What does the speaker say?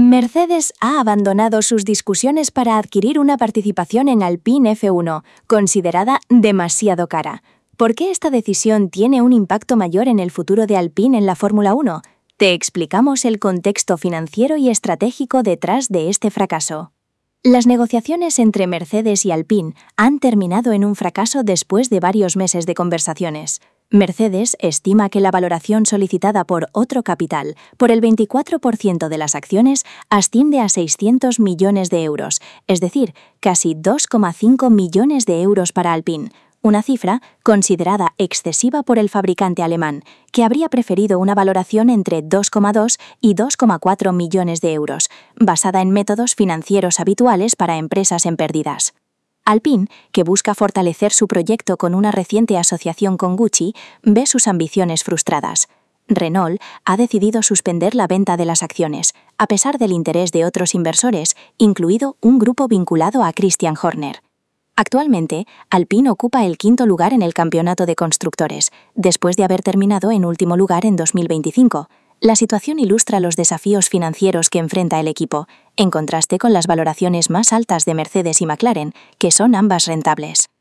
Mercedes ha abandonado sus discusiones para adquirir una participación en Alpine F1, considerada demasiado cara. ¿Por qué esta decisión tiene un impacto mayor en el futuro de Alpine en la Fórmula 1? Te explicamos el contexto financiero y estratégico detrás de este fracaso. Las negociaciones entre Mercedes y Alpine han terminado en un fracaso después de varios meses de conversaciones. Mercedes estima que la valoración solicitada por Otro Capital por el 24% de las acciones asciende a 600 millones de euros, es decir, casi 2,5 millones de euros para Alpine, una cifra considerada excesiva por el fabricante alemán, que habría preferido una valoración entre 2,2 y 2,4 millones de euros, basada en métodos financieros habituales para empresas en pérdidas. Alpine, que busca fortalecer su proyecto con una reciente asociación con Gucci, ve sus ambiciones frustradas. Renault ha decidido suspender la venta de las acciones, a pesar del interés de otros inversores, incluido un grupo vinculado a Christian Horner. Actualmente, Alpine ocupa el quinto lugar en el campeonato de constructores, después de haber terminado en último lugar en 2025. La situación ilustra los desafíos financieros que enfrenta el equipo, en contraste con las valoraciones más altas de Mercedes y McLaren, que son ambas rentables.